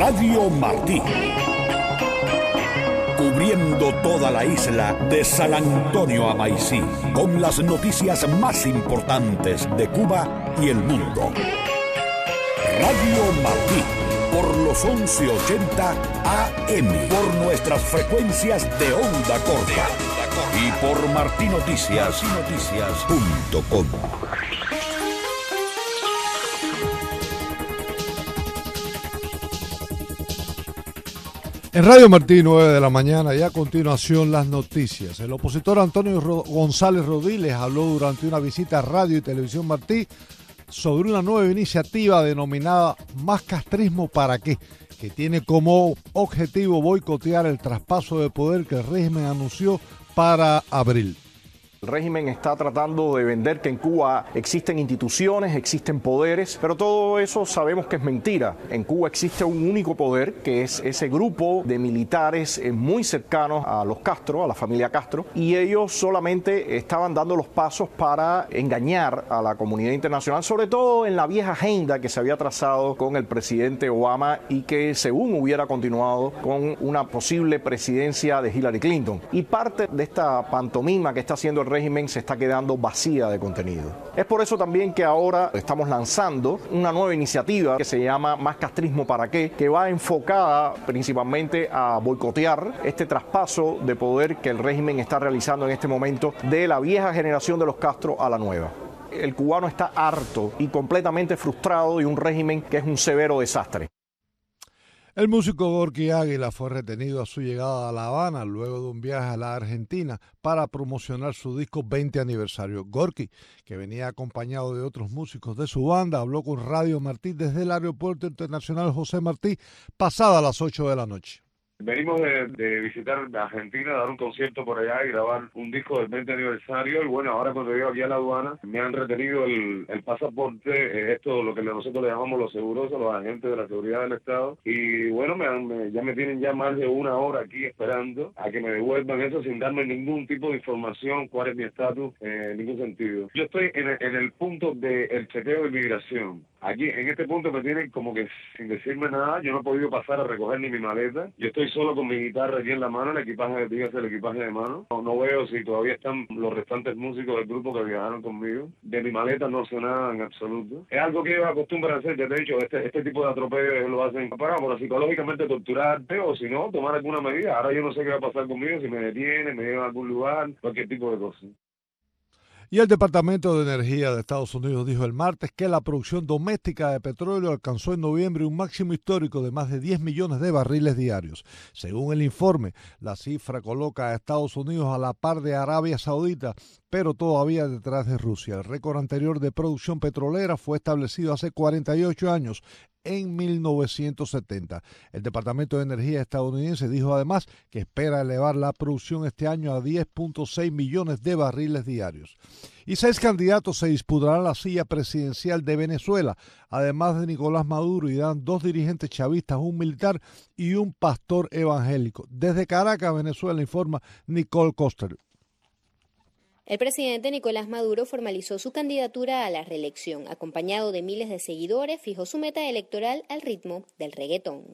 Radio Martí. Cubriendo toda la isla de San Antonio a Maicí, con las noticias más importantes de Cuba y el mundo. Radio Martí, por los 1180 AM, por nuestras frecuencias de onda corta y por martinoticias.com. En Radio Martí, 9 de la mañana, y a continuación las noticias. El opositor Antonio González Rodiles habló durante una visita a Radio y Televisión Martí sobre una nueva iniciativa denominada Más Castrismo para qué, que tiene como objetivo boicotear el traspaso de poder que el régimen anunció para abril. El régimen está tratando de vender que en Cuba existen instituciones, existen poderes, pero todo eso sabemos que es mentira. En Cuba existe un único poder, que es ese grupo de militares muy cercanos a los Castro, a la familia Castro, y ellos solamente estaban dando los pasos para engañar a la comunidad internacional, sobre todo en la vieja agenda que se había trazado con el presidente Obama y que según hubiera continuado con una posible presidencia de Hillary Clinton. Y parte de esta pantomima que está haciendo el régimen se está quedando vacía de contenido. Es por eso también que ahora estamos lanzando una nueva iniciativa que se llama Más Castrismo para qué, que va enfocada principalmente a boicotear este traspaso de poder que el régimen está realizando en este momento de la vieja generación de los Castro a la nueva. El cubano está harto y completamente frustrado de un régimen que es un severo desastre. El músico Gorky Águila fue retenido a su llegada a La Habana luego de un viaje a la Argentina para promocionar su disco 20 aniversario. Gorky, que venía acompañado de otros músicos de su banda, habló con Radio Martí desde el Aeropuerto Internacional José Martí pasada las 8 de la noche. Venimos de visitar Argentina, dar un concierto por allá y grabar un disco del 20 aniversario. Y bueno, ahora cuando llego aquí a la aduana, me han retenido el pasaporte, esto lo que nosotros le llamamos los segurosos, los agentes de la seguridad del Estado. Y bueno, ya me tienen ya más de una hora aquí esperando a que me devuelvan eso sin darme ningún tipo de información, cuál es mi estatus, en ningún sentido. Yo estoy en el punto del chequeo de inmigración. Aquí, en este punto me tienen como que sin decirme nada, yo no he podido pasar a recoger ni mi maleta. Yo estoy solo con mi guitarra aquí en la mano, el equipaje, dígase el equipaje de mano. No veo si todavía están los restantes músicos del grupo que viajaron conmigo. De mi maleta no sé nada en absoluto. Es algo que ellos acostumbran a hacer, ya te he dicho, este tipo de atropellos ellos lo hacen para psicológicamente torturarte o si no, tomar alguna medida. Ahora yo no sé qué va a pasar conmigo, si me detienen, me llevan a algún lugar, cualquier tipo de cosa. Y el Departamento de Energía de Estados Unidos dijo el martes que la producción doméstica de petróleo alcanzó en noviembre un máximo histórico de más de 10 millones de barriles diarios. Según el informe, la cifra coloca a Estados Unidos a la par de Arabia Saudita, pero todavía detrás de Rusia. El récord anterior de producción petrolera fue establecido hace 48 años, en 1970. El Departamento de Energía estadounidense dijo además que espera elevar la producción este año a 10.6 millones de barriles diarios. Y 6 candidatos se disputarán la silla presidencial de Venezuela, además de Nicolás Maduro, y dan 2 dirigentes chavistas, un militar y un pastor evangélico. Desde Caracas, Venezuela, informa Nicole Coster. El presidente Nicolás Maduro formalizó su candidatura a la reelección. Acompañado de miles de seguidores, fijó su meta electoral al ritmo del reggaetón.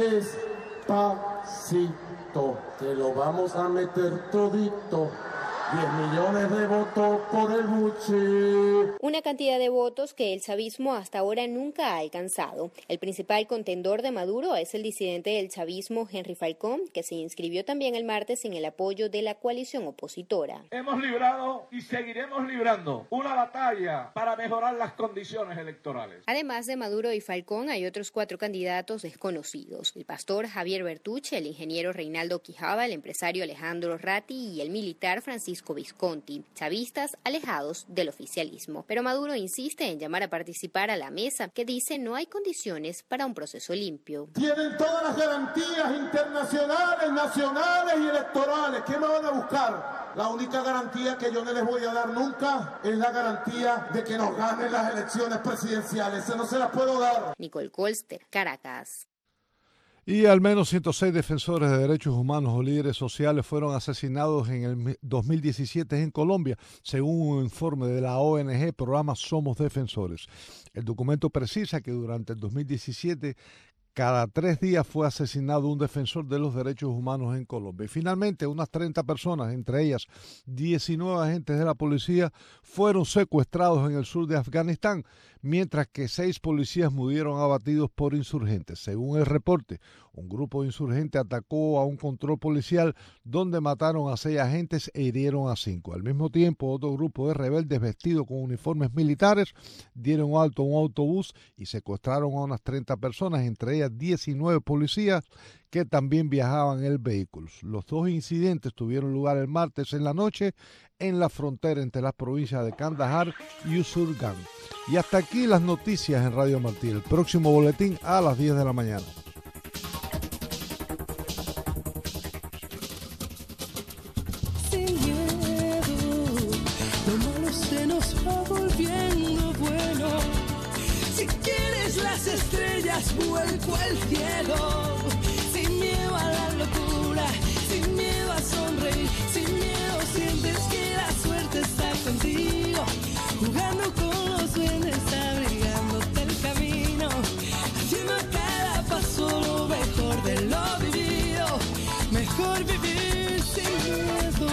Despacito, te lo vamos a meter todito. 10 millones de votos por el buche. Una cantidad de votos que el chavismo hasta ahora nunca ha alcanzado. El principal contendor de Maduro es el disidente del chavismo Henry Falcón, que se inscribió también el martes en el apoyo de la coalición opositora. Hemos librado y seguiremos librando una batalla para mejorar las condiciones electorales. Además de Maduro y Falcón, hay otros 4 candidatos desconocidos. El pastor Javier Bertucci, el ingeniero Reinaldo Quijada, el empresario Alejandro Ratti y el militar Francisco Visconti, chavistas alejados del oficialismo. Pero Maduro insiste en llamar a participar a la mesa, que dice no hay condiciones para un proceso limpio. Tienen todas las garantías internacionales, nacionales y electorales. ¿Qué me van a buscar? La única garantía que yo no les voy a dar nunca es la garantía de que nos ganen las elecciones presidenciales. Eso no se las puedo dar. Nicole Colster, Caracas. Y al menos 106 defensores de derechos humanos o líderes sociales fueron asesinados en el 2017 en Colombia, según un informe de la ONG Programa Somos Defensores. El documento precisa que durante el 2017 cada 3 días fue asesinado un defensor de los derechos humanos en Colombia. Y finalmente, unas 30 personas, entre ellas 19 agentes de la policía, fueron secuestrados en el sur de Afganistán, mientras que 6 policías murieron abatidos por insurgentes. Según el reporte, un grupo de insurgentes atacó a un control policial donde mataron a 6 agentes e hirieron a 5. Al mismo tiempo, otro grupo de rebeldes vestidos con uniformes militares dieron alto a un autobús y secuestraron a unas 30 personas, entre ellas 19 policías que también viajaban en el vehículo. Los 2 incidentes tuvieron lugar el martes en la noche en la frontera entre las provincias de Kandahar y Usurgan. Y hasta aquí las noticias en Radio Martí. El próximo boletín a las 10 de la mañana. Sin miedo, lo malo se nos va volviendo bueno. Si quieres las estrellas, vuelco al cielo. Sin miedo a la locura, sin miedo a sonreír, sin miedo sientes que la suerte está contigo. Jugando con los duendes, abrigándote el camino, haciendo a cada paso lo mejor de lo vivido. Mejor vivir sin miedo.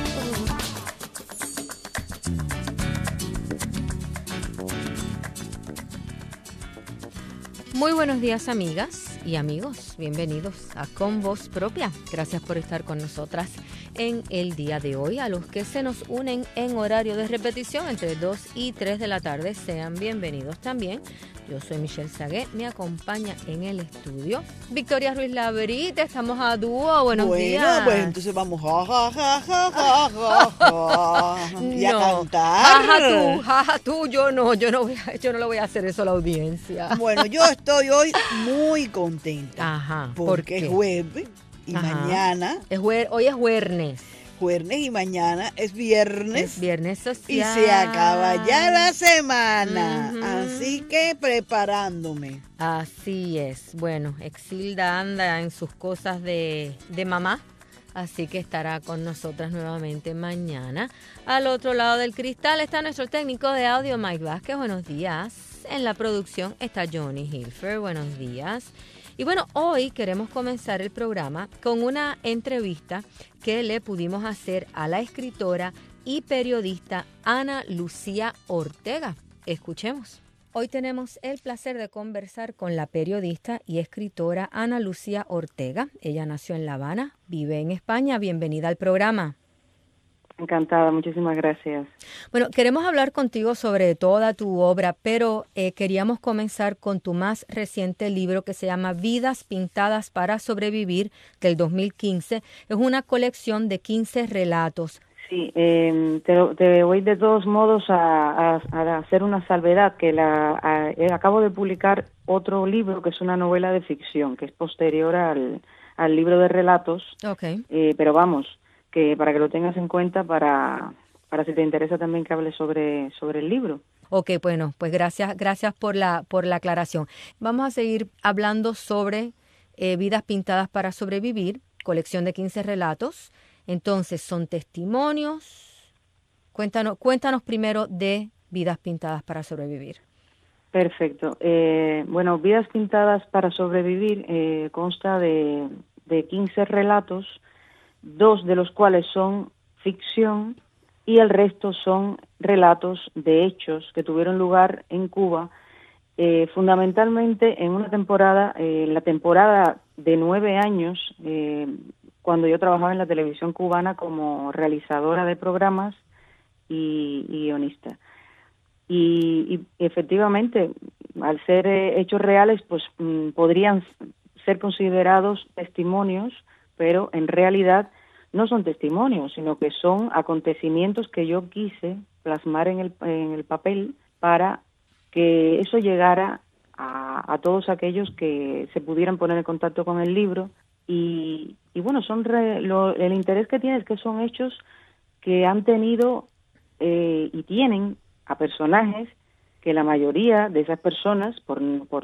Muy buenos días, amigas y amigos. Bienvenidos a Con Voz Propia. Gracias por estar con nosotras en el día de hoy. A los que se nos unen en horario de repetición entre 2 y 3 de la tarde, sean bienvenidos también. Yo soy Michelle Sagué, me acompaña en el estudio Victoria Ruiz Labrita, estamos a dúo, buenos días. Bueno, pues entonces vamos y a cantar. Jaja tú, yo no le voy a hacer eso a la audiencia. Bueno, yo estoy hoy muy contenta. Ajá, porque es jueves y mañana. Hoy es jueves. Jueves y mañana es viernes. Es viernes social. Y se acaba ya la semana. Así que preparándome. Así es. Bueno, Exilda anda en sus cosas de mamá. Así que estará con nosotras nuevamente mañana. Al otro lado del cristal está nuestro técnico de audio, Mike Vázquez. Buenos días. En la producción está Johnny Hilfer. Buenos días. Y bueno, hoy queremos comenzar el programa con una entrevista que le pudimos hacer a la escritora y periodista Ana Lucía Ortega. Escuchemos. Hoy tenemos el placer de conversar con la periodista y escritora Ana Lucía Ortega. Ella nació en La Habana, vive en España. Bienvenida al programa. Encantada, muchísimas gracias. Bueno, queremos hablar contigo sobre toda tu obra, pero queríamos comenzar con tu más reciente libro que se llama Vidas Pintadas para Sobrevivir, del 2015. Es una colección de 15 relatos. Sí, te voy de todos modos a hacer una salvedad, que acabo de publicar otro libro que es una novela de ficción, que es posterior al libro de relatos. Okay. Pero vamos, que para que lo tengas en cuenta para si te interesa también que hable sobre el libro. Ok, bueno, pues gracias por la aclaración. Vamos a seguir hablando sobre Vidas Pintadas para Sobrevivir, colección de 15 relatos. Entonces, son testimonios. Cuéntanos primero de Vidas Pintadas para Sobrevivir. Perfecto. Bueno, Vidas Pintadas para Sobrevivir consta de 15 relatos, 2 de los cuales son ficción y el resto son relatos de hechos que tuvieron lugar en Cuba, fundamentalmente en una temporada, la temporada de 9 años, cuando yo trabajaba en la televisión cubana como realizadora de programas y guionista. Y efectivamente, al ser hechos reales, pues podrían ser considerados testimonios, pero en realidad no son testimonios, sino que son acontecimientos que yo quise plasmar en el papel para que eso llegara a todos aquellos que se pudieran poner en contacto con el libro. Y bueno, el interés que tiene es que son hechos que han tenido y tienen a personajes que la mayoría de esas personas, por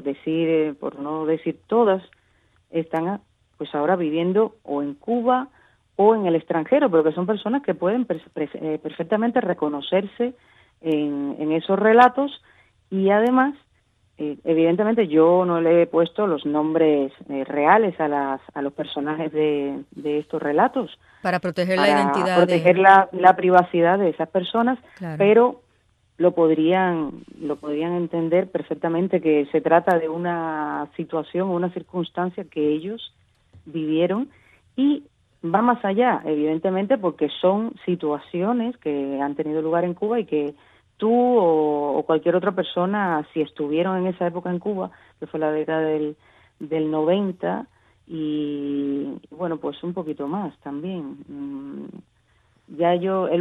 no decir todas, están pues ahora viviendo o en Cuba o en el extranjero, pero que son personas que pueden perfectamente reconocerse en esos relatos y además evidentemente yo no le he puesto los nombres reales a los personajes de estos relatos. Para proteger la identidad. Proteger la privacidad de esas personas, claro. Pero lo podrían entender perfectamente que se trata de una situación o una circunstancia que ellos vivieron y va más allá, evidentemente, porque son situaciones que han tenido lugar en Cuba y que tú o cualquier otra persona, si estuvieron en esa época en Cuba, que fue la década del 90, y bueno, pues un poquito más también. Ya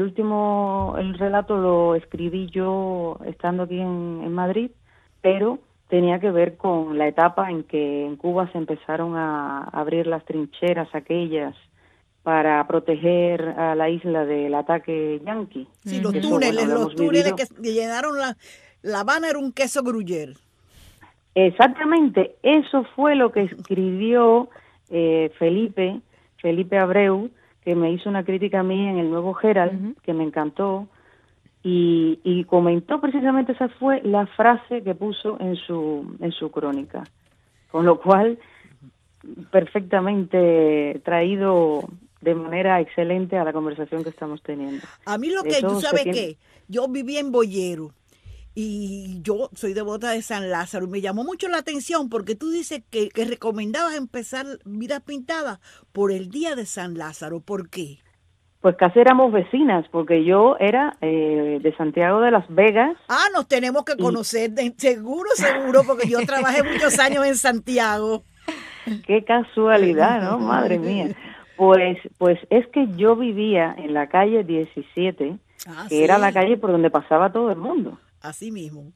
el relato lo escribí yo estando aquí en Madrid, pero tenía que ver con la etapa en que en Cuba se empezaron a abrir las trincheras aquellas para proteger a la isla del ataque yanqui. Sí, los túneles que llenaron La Habana era un queso Gruyère. Exactamente, eso fue lo que escribió Felipe Abreu, que me hizo una crítica a mí en el Nuevo Herald, que me encantó, y comentó precisamente, esa fue la frase que puso en su crónica, con lo cual perfectamente traído de manera excelente a la conversación que estamos teniendo. A mí tú sabes qué, yo viví en Boyero y yo soy devota de San Lázaro y me llamó mucho la atención porque tú dices que recomendabas empezar Vidas Pintadas por el día de San Lázaro. ¿Por qué? Pues casi éramos vecinas, porque yo era de Santiago de Las Vegas. Nos tenemos que conocer, seguro, porque yo trabajé muchos años en Santiago. Qué casualidad, ¿no? Madre mía. Pues es que yo vivía en la calle 17, que era la calle por donde pasaba todo el mundo. Así mismo.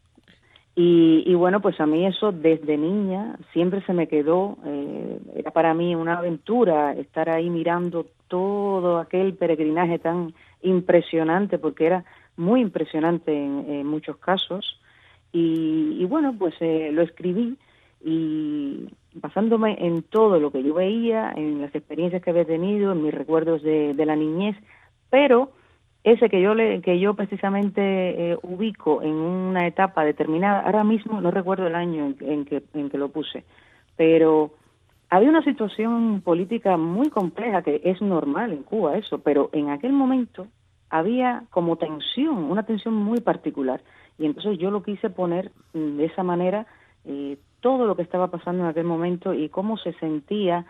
Y bueno, pues a mí eso desde niña siempre se me quedó, era para mí una aventura estar ahí mirando todo aquel peregrinaje tan impresionante, porque era muy impresionante en muchos casos. Y bueno, pues lo escribí y basándome en todo lo que yo veía, en las experiencias que había tenido, en mis recuerdos de la niñez, pero ese que yo precisamente ubico en una etapa determinada, ahora mismo no recuerdo el año en que lo puse, pero había una situación política muy compleja, que es normal en Cuba eso, pero en aquel momento había como tensión, una tensión muy particular, y entonces yo lo quise poner de esa manera, todo lo que estaba pasando en aquel momento y cómo se sentía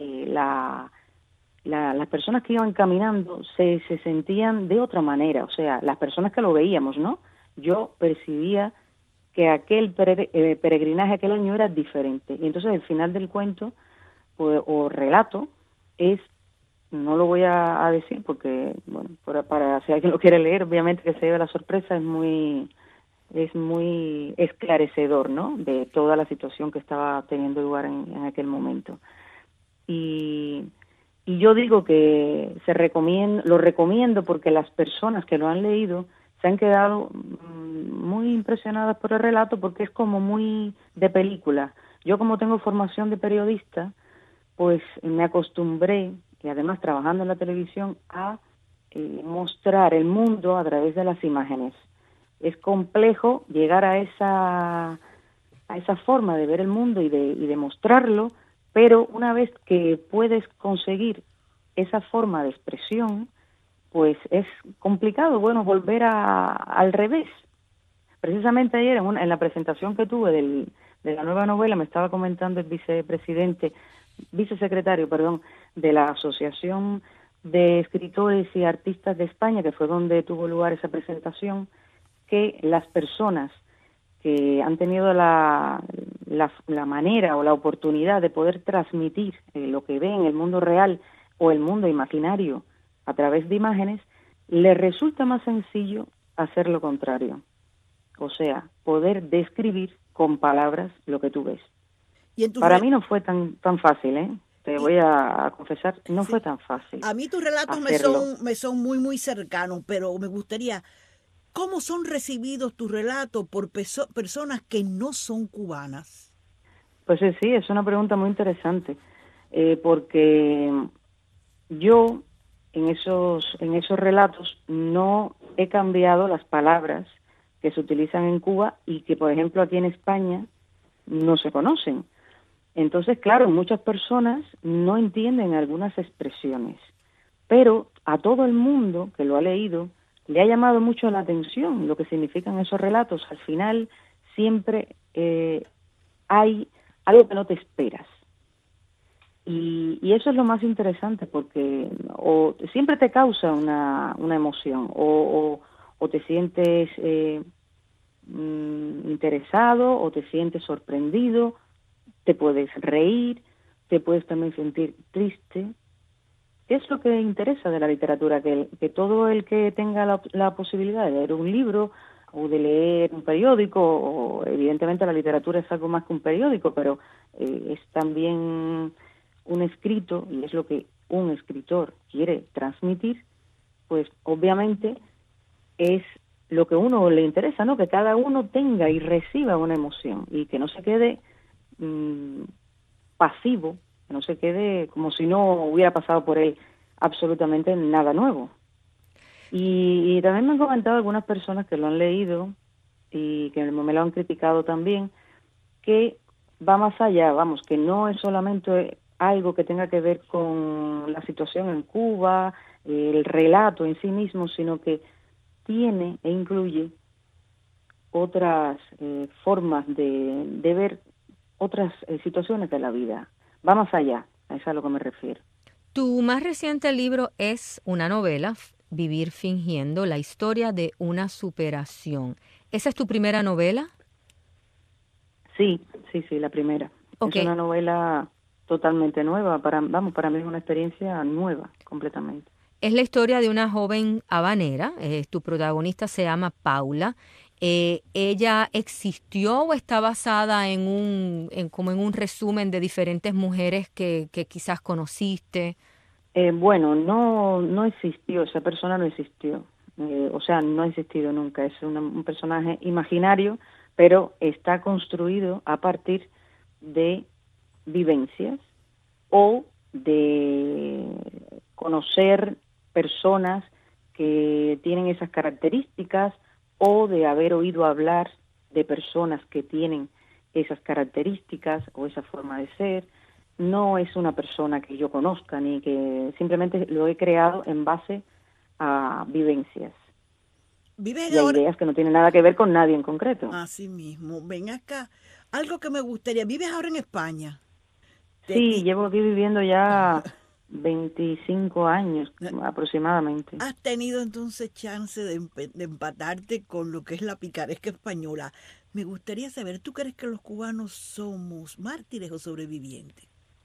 las personas que iban caminando, se sentían de otra manera, o sea, las personas que lo veíamos, ¿no? Yo percibía que aquel peregrinaje aquel año era diferente, y entonces el final del cuento o relato es, no lo voy a decir porque, bueno, para si alguien lo quiere leer, obviamente que se lleve la sorpresa, es muy esclarecedor, ¿no?, de toda la situación que estaba teniendo lugar en aquel momento. Y yo digo que lo recomiendo porque las personas que lo han leído se han quedado muy impresionadas por el relato, porque es como muy de película. Yo, como tengo formación de periodista, pues me acostumbré, y además trabajando en la televisión, a mostrar el mundo a través de las imágenes. Es complejo llegar a esa forma de ver el mundo y de mostrarlo, pero una vez que puedes conseguir esa forma de expresión, pues es complicado, bueno, volver al revés. Precisamente ayer en la presentación que tuve de la nueva novela, me estaba comentando el vicesecretario de la Asociación de Escritores y Artistas de España, que fue donde tuvo lugar esa presentación, que las personas que han tenido la manera o la oportunidad de poder transmitir lo que ven en el mundo real o el mundo imaginario a través de imágenes, les resulta más sencillo hacer lo contrario. O sea, poder describir con palabras lo que tú ves. Para mí no fue tan fácil, ¿eh? Te voy a confesar, no fue tan fácil. A mí tus relatos me son muy, muy cercanos, pero me gustaría, ¿cómo son recibidos tus relatos por personas que no son cubanas? Pues sí, es una pregunta muy interesante, porque yo en esos relatos no he cambiado las palabras que se utilizan en Cuba y que, por ejemplo, aquí en España no se conocen. Entonces, claro, muchas personas no entienden algunas expresiones, pero a todo el mundo que lo ha leído le ha llamado mucho la atención lo que significan esos relatos. Al final siempre hay algo que no te esperas. Y eso es lo más interesante, porque o siempre te causa una emoción, o te sientes interesado, o te sientes sorprendido, te puedes reír, te puedes también sentir triste. Es lo que interesa de la literatura, que todo el que tenga la posibilidad de leer un libro o de leer un periódico, o evidentemente la literatura es algo más que un periódico, pero es también un escrito, y es lo que un escritor quiere transmitir, pues obviamente es lo que a uno le interesa, ¿no? Que cada uno tenga y reciba una emoción y que no se quede pasivo, que no se quede como si no hubiera pasado por él absolutamente nada nuevo. Y también me han comentado algunas personas que lo han leído y que me lo han criticado también, que va más allá, vamos, que no es solamente algo que tenga que ver con la situación en Cuba, el relato en sí mismo, sino que tiene e incluye otras formas de ver otras situaciones de la vida. Va más allá, a eso es a lo que me refiero. Tu más reciente libro es una novela, Vivir fingiendo, la historia de una superación. ¿Esa es tu primera novela? Sí, la primera. Okay. Es una novela totalmente nueva, para mí es una experiencia nueva, completamente. Es la historia de una joven habanera, tu protagonista se llama Paula. ¿Ella existió o está basada en un resumen de diferentes mujeres que quizás conociste? Bueno, no existió, esa persona no existió, o sea, no ha existido nunca, es un personaje imaginario, pero está construido a partir de vivencias o de conocer personas que tienen esas características, o de haber oído hablar de personas que tienen esas características o esa forma de ser. No es una persona que yo conozca, ni que simplemente lo he creado en base a vivencias. ¿Vives y a ahora? ideas que no tienen nada que ver con nadie en concreto. Así mismo. Ven acá. Algo que me gustaría. ¿Vives ahora en España? Sí, llevo aquí viviendo ya 25 años aproximadamente. ¿Has tenido entonces chance de empatarte con lo que es la picaresca española? Me gustaría saber, ¿tú crees que los cubanos somos mártires o sobrevivientes?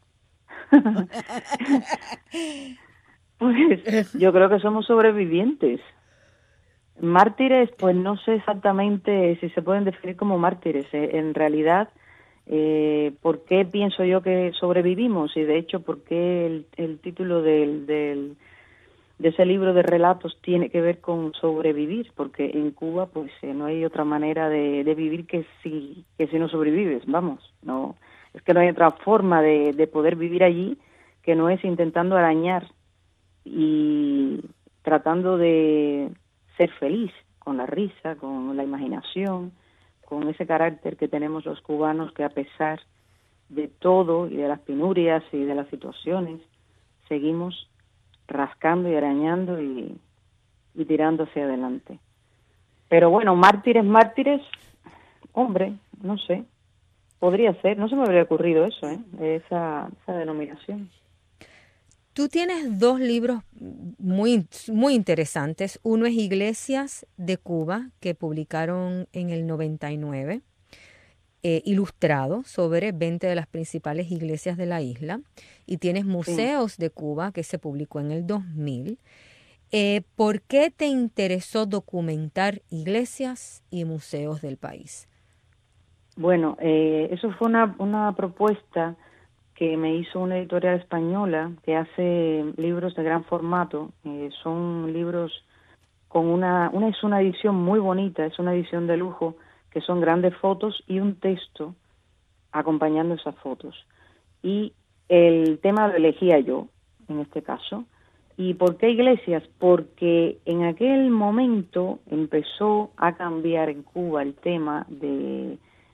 Pues yo creo que somos sobrevivientes. Mártires, pues no sé exactamente si se pueden definir como mártires. En realidad, ¿por qué pienso yo que sobrevivimos? Y de hecho, ¿por qué el título de ese libro de relatos tiene que ver con sobrevivir? Porque en Cuba, pues no hay otra manera de vivir que si no sobrevives, vamos. No, es que no hay otra forma de poder vivir allí que no es intentando arañar y tratando de ser feliz, con la risa, con la imaginación, con ese carácter que tenemos los cubanos, que a pesar de todo y de las penurias y de las situaciones, seguimos rascando y arañando y tirando hacia adelante. Pero bueno, mártires, hombre, no sé, podría ser, no se me habría ocurrido eso, esa denominación. Tú tienes dos libros muy, muy interesantes. Uno es Iglesias de Cuba, que publicaron en el 99, ilustrado sobre 20 de las principales iglesias de la isla. Y tienes Museos de Cuba, que se publicó en el 2000. ¿Por qué te interesó documentar iglesias y museos del país? Bueno, eso fue una propuesta que me hizo una editorial española que hace libros de gran formato. Son libros con es una edición muy bonita, es una edición de lujo, que son grandes fotos y un texto acompañando esas fotos. Y el tema lo elegía yo, en este caso. ¿Y por qué iglesias? Porque en aquel momento empezó a cambiar en Cuba el tema de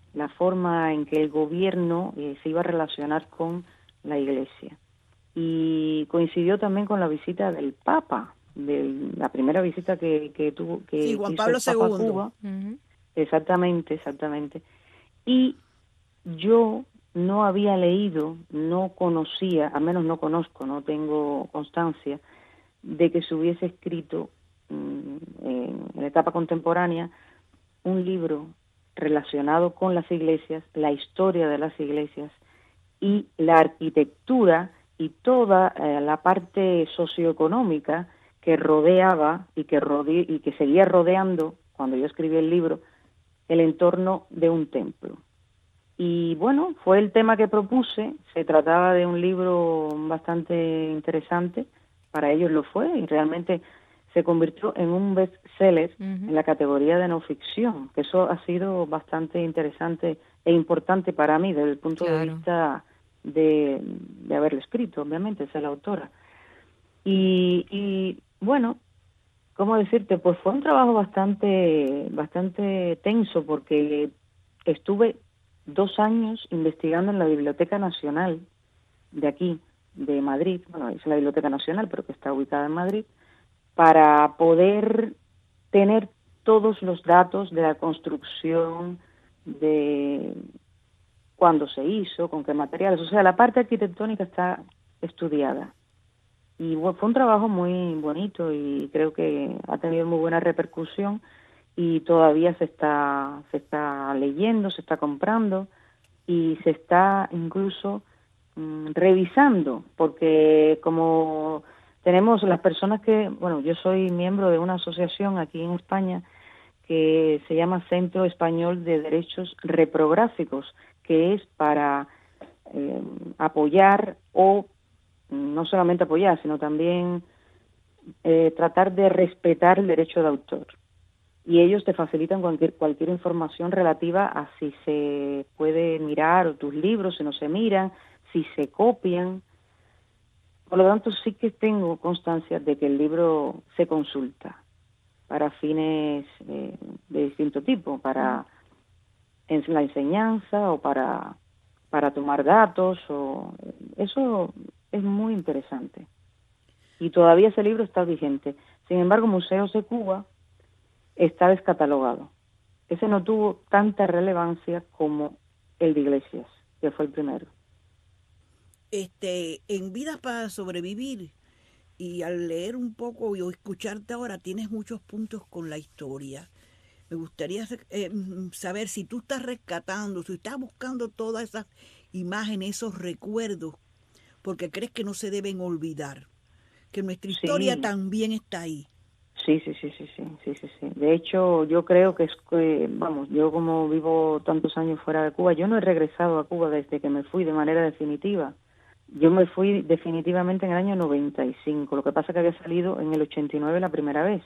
la forma en que el gobierno se iba a relacionar con la Iglesia. Y coincidió también con la visita del Papa, de la primera visita que tuvo que Juan hizo Pablo el Papa II. a Cuba. Exactamente. Y yo no había leído, no conocía, al menos no conozco, no tengo constancia de que se hubiese escrito en la etapa contemporánea un libro relacionado con las iglesias, la historia de las iglesias y la arquitectura y toda la parte socioeconómica que rodeaba y que seguía rodeando, cuando yo escribí el libro, el entorno de un templo. Y bueno, fue el tema que propuse. Se trataba de un libro bastante interesante, para ellos lo fue, y realmente se convirtió en un bestseller en la categoría de no ficción, que eso ha sido bastante interesante e importante para mí desde el punto de vista de haberlo escrito, obviamente, es la autora. Y bueno, ¿cómo decirte? Pues fue un trabajo bastante tenso, porque estuve 2 años investigando en la Biblioteca Nacional de aquí, de Madrid, bueno, es la Biblioteca Nacional, pero que está ubicada en Madrid, para poder tener todos los datos de la construcción, de cuándo se hizo, con qué materiales, o sea, la parte arquitectónica está estudiada. Y fue un trabajo muy bonito y creo que ha tenido muy buena repercusión y todavía se está leyendo, se está comprando y se está incluso revisando, porque como tenemos las personas que, bueno, yo soy miembro de una asociación aquí en España que se llama Centro Español de Derechos Reprográficos, que es para apoyar o no solamente apoyar, sino también tratar de respetar el derecho de autor. Y ellos te facilitan cualquier información relativa a si se puede mirar o tus libros, si no se miran, si se copian. Por lo tanto, sí que tengo constancia de que el libro se consulta para fines de distinto tipo, para la enseñanza o para tomar datos. Eso es muy interesante. Y todavía ese libro está vigente. Sin embargo, Museos de Cuba está descatalogado. Ese no tuvo tanta relevancia como el de Iglesias, que fue el primero. En Vidas para Sobrevivir, y al leer un poco y escucharte ahora, tienes muchos puntos con la historia. Me gustaría saber si tú estás rescatando, si estás buscando todas esas imágenes, esos recuerdos, porque crees que no se deben olvidar, que nuestra historia también está ahí. Sí. De hecho, yo creo que yo como vivo tantos años fuera de Cuba, yo no he regresado a Cuba desde que me fui de manera definitiva. Yo me fui definitivamente en el año 95, lo que pasa es que había salido en el 89 la primera vez.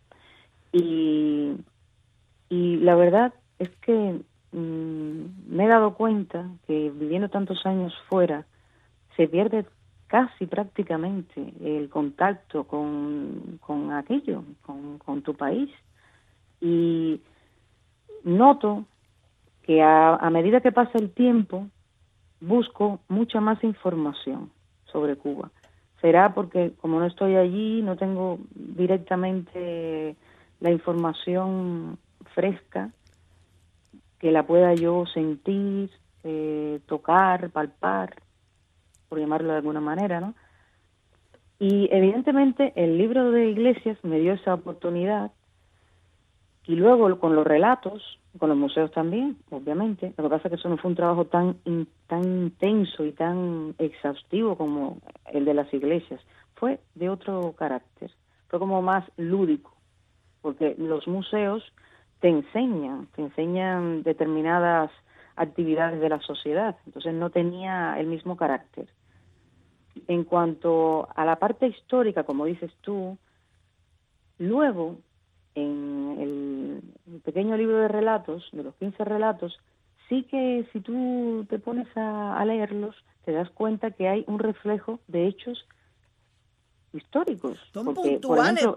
Y la verdad es que me he dado cuenta que viviendo tantos años fuera, se pierde casi prácticamente el contacto con aquello, con tu país. Y noto que a medida que pasa el tiempo, busco mucha más información sobre Cuba. Será porque como no estoy allí, no tengo directamente la información fresca, que la pueda yo sentir, tocar, palpar, por llamarlo de alguna manera, ¿no? Y evidentemente el libro de Iglesias me dio esa oportunidad, y luego con los relatos, con los museos también, obviamente. Lo que pasa es que eso no fue un trabajo tan intenso y tan exhaustivo como el de las iglesias. Fue de otro carácter, fue como más lúdico, porque los museos te enseñan determinadas actividades de la sociedad, entonces no tenía el mismo carácter. En cuanto a la parte histórica, como dices tú, luego en el pequeño libro de relatos, de los 15 relatos, sí que si tú te pones a leerlos, te das cuenta que hay un reflejo de hechos históricos. Porque, por ejemplo,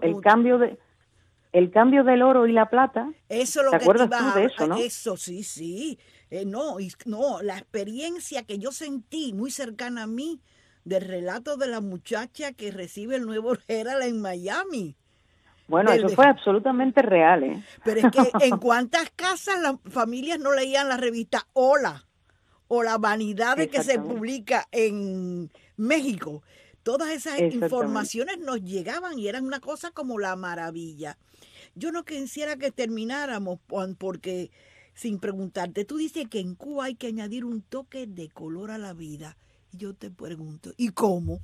el cambio del oro y la plata, eso es lo ¿te que acuerdas te tú de eso, no? Eso, sí. No, la experiencia que yo sentí muy cercana a mí del relato de la muchacha que recibe el nuevo Herald en Miami. Bueno, eso fue absolutamente real, ¿eh? Pero es que en cuántas casas las familias no leían la revista Hola o La Vanidad de que se publica en México. Todas esas informaciones nos llegaban y eran una cosa como la maravilla. Yo no quisiera que termináramos, Juan, porque sin preguntarte, tú dices que en Cuba hay que añadir un toque de color a la vida. Y yo te pregunto, ¿y cómo?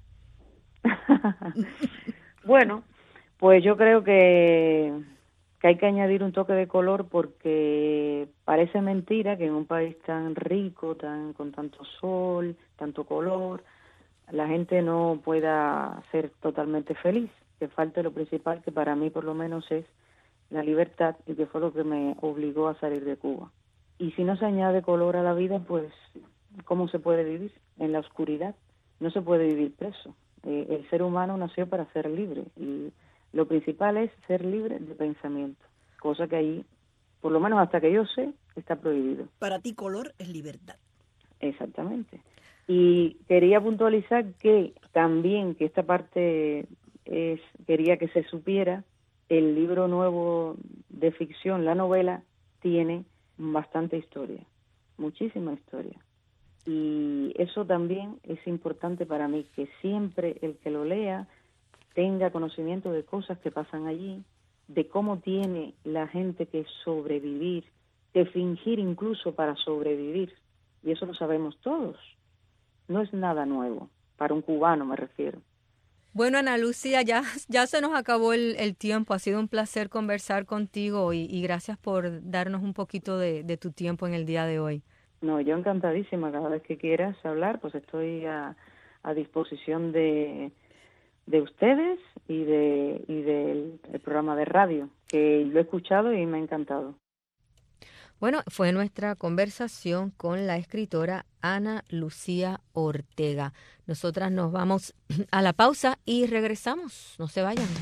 Bueno, pues yo creo que hay que añadir un toque de color porque parece mentira que en un país tan rico, con tanto sol, tanto color, la gente no pueda ser totalmente feliz, que falte lo principal, que para mí por lo menos es la libertad, y que fue lo que me obligó a salir de Cuba. Y si no se añade color a la vida, pues ¿cómo se puede vivir? En la oscuridad. No se puede vivir preso. El ser humano nació para ser libre, y lo principal es ser libre de pensamiento, cosa que ahí, por lo menos hasta que yo sé, está prohibido. Para ti color es libertad. Exactamente. Y quería puntualizar que también, que esta parte quería que se supiera, el libro nuevo de ficción, la novela, tiene bastante historia, muchísima historia. Y eso también es importante para mí, que siempre el que lo lea tenga conocimiento de cosas que pasan allí, de cómo tiene la gente que sobrevivir, de fingir incluso para sobrevivir. Y eso lo sabemos todos. No es nada nuevo, para un cubano me refiero. Bueno, Ana Lucía, ya se nos acabó el tiempo. Ha sido un placer conversar contigo y gracias por darnos un poquito de tu tiempo en el día de hoy. No, yo encantadísima. Cada vez que quieras hablar, pues estoy a disposición de ustedes y del programa de radio, que lo he escuchado y me ha encantado. Bueno, fue nuestra conversación con la escritora Ana Lucía Ortega. Nosotras nos vamos a la pausa y regresamos. No se vayan.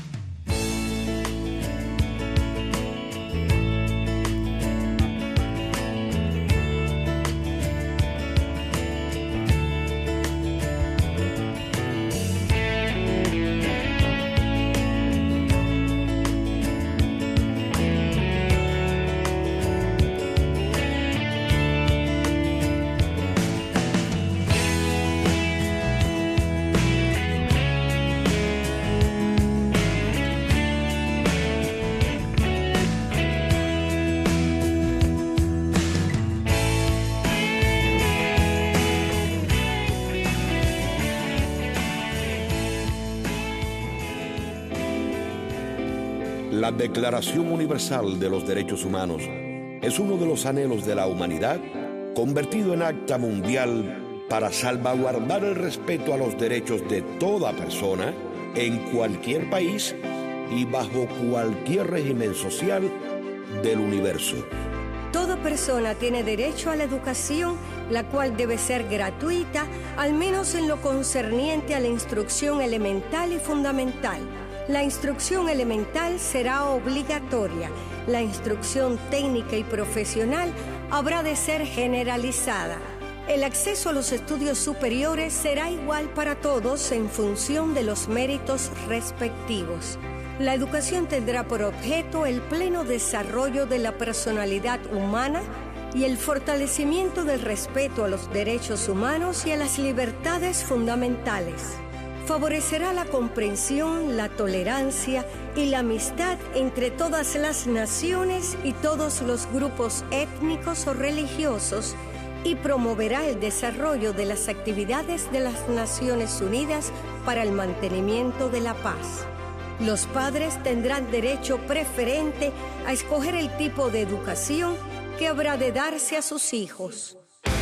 La Declaración Universal de los Derechos Humanos es uno de los anhelos de la humanidad convertido en acta mundial para salvaguardar el respeto a los derechos de toda persona en cualquier país y bajo cualquier régimen social del universo. Toda persona tiene derecho a la educación, la cual debe ser gratuita, al menos en lo concerniente a la instrucción elemental y fundamental. La instrucción elemental será obligatoria. La instrucción técnica y profesional habrá de ser generalizada. El acceso a los estudios superiores será igual para todos en función de los méritos respectivos. La educación tendrá por objeto el pleno desarrollo de la personalidad humana y el fortalecimiento del respeto a los derechos humanos y a las libertades fundamentales. Favorecerá la comprensión, la tolerancia y la amistad entre todas las naciones y todos los grupos étnicos o religiosos y promoverá el desarrollo de las actividades de las Naciones Unidas para el mantenimiento de la paz. Los padres tendrán derecho preferente a escoger el tipo de educación que habrá de darse a sus hijos.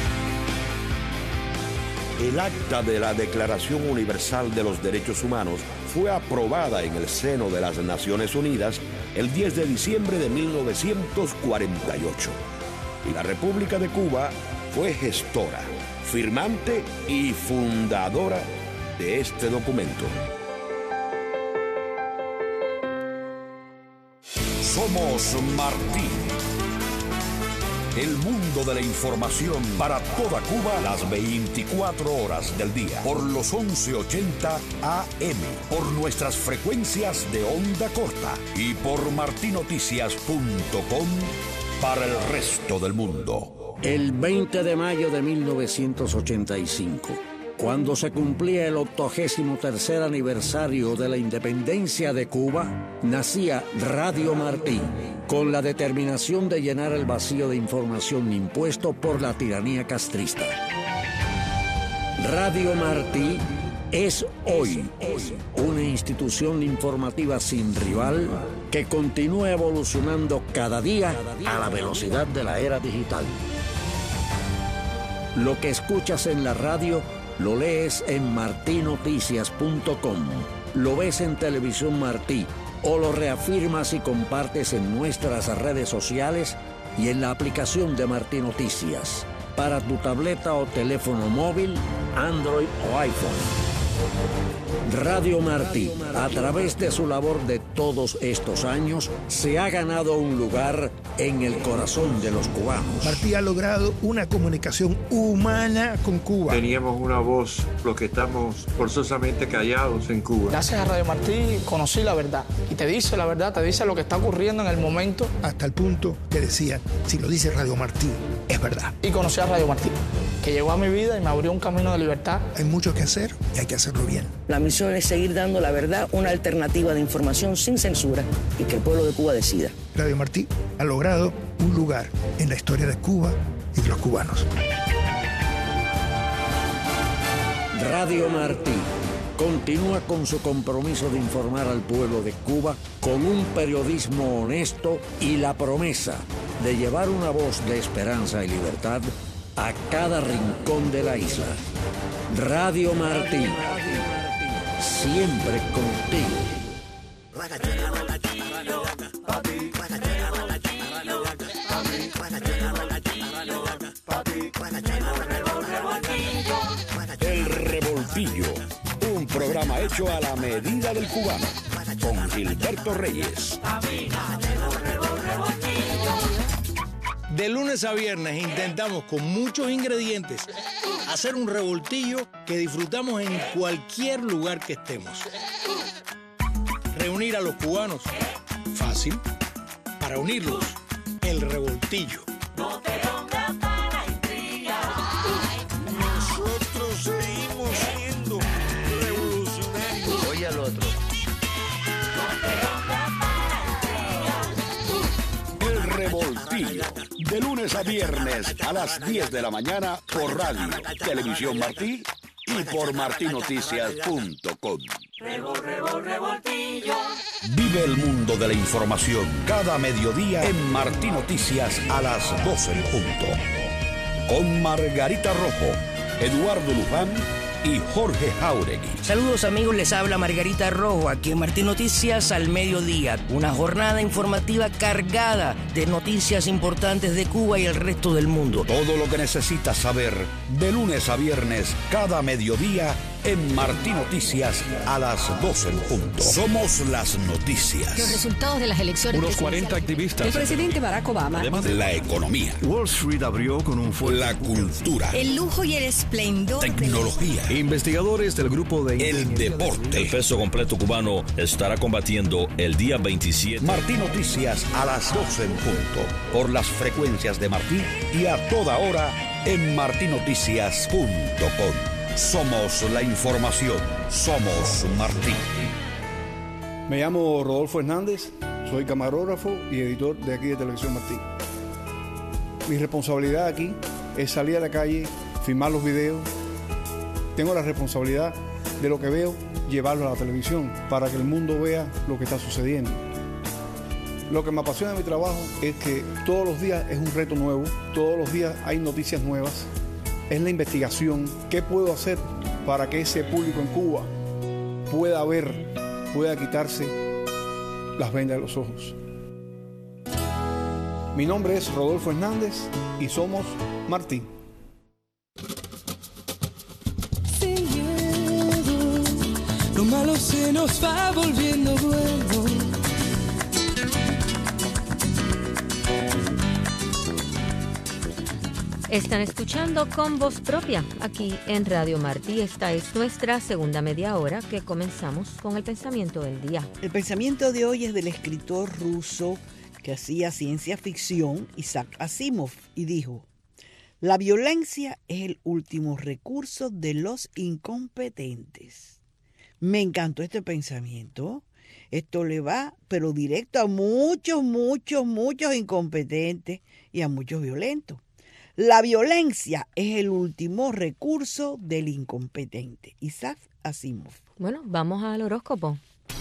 El acta de la Declaración Universal de los Derechos Humanos fue aprobada en el seno de las Naciones Unidas el 10 de diciembre de 1948. Y la República de Cuba fue gestora, firmante y fundadora de este documento. Somos Martí. El mundo de la información para toda Cuba las 24 horas del día. Por los 1180 AM. Por nuestras frecuencias de onda corta. Y por martinoticias.com para el resto del mundo. El 20 de mayo de 1985. Cuando se cumplía el 83º aniversario de la independencia de Cuba, nacía Radio Martí, con la determinación de llenar el vacío de información impuesto por la tiranía castrista. Radio Martí es hoy una institución informativa sin rival que continúa evolucionando cada día a la velocidad de la era digital. Lo que escuchas en la radio lo lees en martinoticias.com, lo ves en Televisión Martí o lo reafirmas y compartes en nuestras redes sociales y en la aplicación de Martí Noticias para tu tableta o teléfono móvil, Android o iPhone. Radio Martí, a través de su labor de todos estos años, se ha ganado un lugar en el corazón de los cubanos. Martí ha logrado una comunicación humana con Cuba. Teníamos una voz, los que estamos forzosamente callados en Cuba. Gracias a Radio Martí conocí la verdad. Y te dice la verdad, te dice lo que está ocurriendo en el momento. Hasta el punto que decían, si lo dice Radio Martí, es verdad. Y conocí a Radio Martí, que llegó a mi vida y me abrió un camino de libertad. Hay mucho que hacer y hay que hacerlo bien. La misión es seguir dando la verdad, una alternativa de información sin censura y que el pueblo de Cuba decida. Radio Martí ha logrado un lugar en la historia de Cuba y de los cubanos. Radio Martí continúa con su compromiso de informar al pueblo de Cuba con un periodismo honesto y la promesa de llevar una voz de esperanza y libertad a cada rincón de la isla. Radio Martí, siempre contigo. El Revoltillo, un programa hecho a la medida del cubano, con Gilberto Reyes. De lunes a viernes intentamos con muchos ingredientes hacer un revoltillo que disfrutamos en cualquier lugar que estemos. Reunir a los cubanos, fácil. Para unirlos, el revoltillo. No te pongas para intrigar. Nosotros seguimos siendo revolucionarios. Oye al otro. El Revoltillo, de lunes a viernes a las 10 de la mañana por Radio, Televisión Martí y por martinoticias.com. Revoltillo. Vive el mundo de la información cada mediodía en Martí Noticias a las 12 en punto. Con Margarita Rojo, Eduardo Luján y Jorge Jauregui. Saludos amigos, les habla Margarita Rojo aquí en Martí Noticias al mediodía. Una jornada informativa cargada de noticias importantes de Cuba y el resto del mundo. Todo lo que necesitas saber de lunes a viernes cada mediodía en Martí Noticias a las 12 en punto. Somos las noticias. Los resultados de las elecciones. Unos 40 activistas. El presidente Barack Obama. Además, la economía. Wall Street abrió con un fuerte. La cultura. El lujo y el esplendor. Tecnología. Investigadores del grupo de... El deporte. El peso completo cubano estará combatiendo el día 27. Martí Noticias a las 12 en punto. Por las frecuencias de Martí y a toda hora en martinoticias.com. Somos la información. Somos Martí. Me llamo Rodolfo Hernández, soy camarógrafo y editor de aquí de Televisión Martí. Mi responsabilidad aquí es salir a la calle, filmar los videos. Tengo la responsabilidad de lo que veo, llevarlo a la televisión para que el mundo vea lo que está sucediendo. Lo que me apasiona de mi trabajo es que todos los días es un reto nuevo, todos los días hay noticias nuevas. Es la investigación. ¿Qué puedo hacer para que ese público en Cuba pueda ver, pueda quitarse las vendas de los ojos? Mi nombre es Rodolfo Hernández y somos Martí. Sin miedo, lo malo se nos va volviendo bueno. Están escuchando Con Voz Propia aquí en Radio Martí. Esta es nuestra segunda media hora que comenzamos con el pensamiento del día. El pensamiento de hoy es del escritor ruso que hacía ciencia ficción, Isaac Asimov, y dijo: la violencia es el último recurso de los incompetentes. Me encantó este pensamiento. Esto le va, pero directo a muchos incompetentes y a muchos violentos. La violencia es el último recurso del incompetente. Isaac Asimov. Bueno, vamos al horóscopo.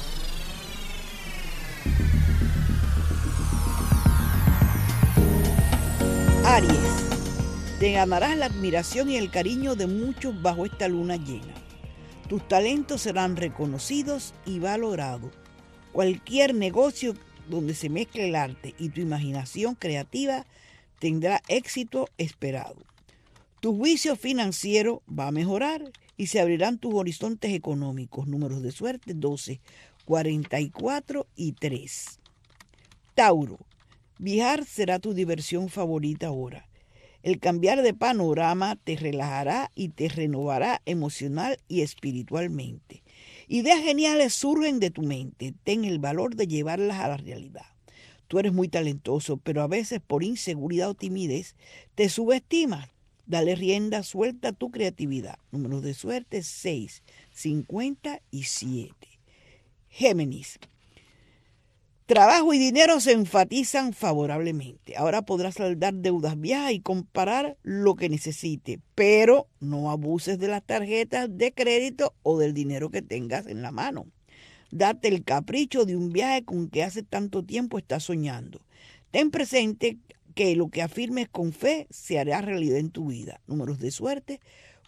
Aries. Te ganarás la admiración y el cariño de muchos bajo esta luna llena. Tus talentos serán reconocidos y valorados. Cualquier negocio donde se mezcle el arte y tu imaginación creativa tendrá éxito esperado. Tu juicio financiero va a mejorar y se abrirán tus horizontes económicos. Números de suerte: 12, 44 y 3. Tauro. Viajar será tu diversión favorita ahora. El cambiar de panorama te relajará y te renovará emocional y espiritualmente. Ideas geniales surgen de tu mente. Ten el valor de llevarlas a la realidad. Tú eres muy talentoso, pero a veces por inseguridad o timidez te subestimas. Dale rienda suelta a tu creatividad. Números de suerte: 6, 57. Géminis. Trabajo y dinero se enfatizan favorablemente. Ahora podrás saldar deudas viejas y comparar lo que necesite, pero no abuses de las tarjetas de crédito o del dinero que tengas en la mano. Date el capricho de un viaje con que hace tanto tiempo estás soñando. Ten presente que lo que afirmes con fe se hará realidad en tu vida. Números de suerte: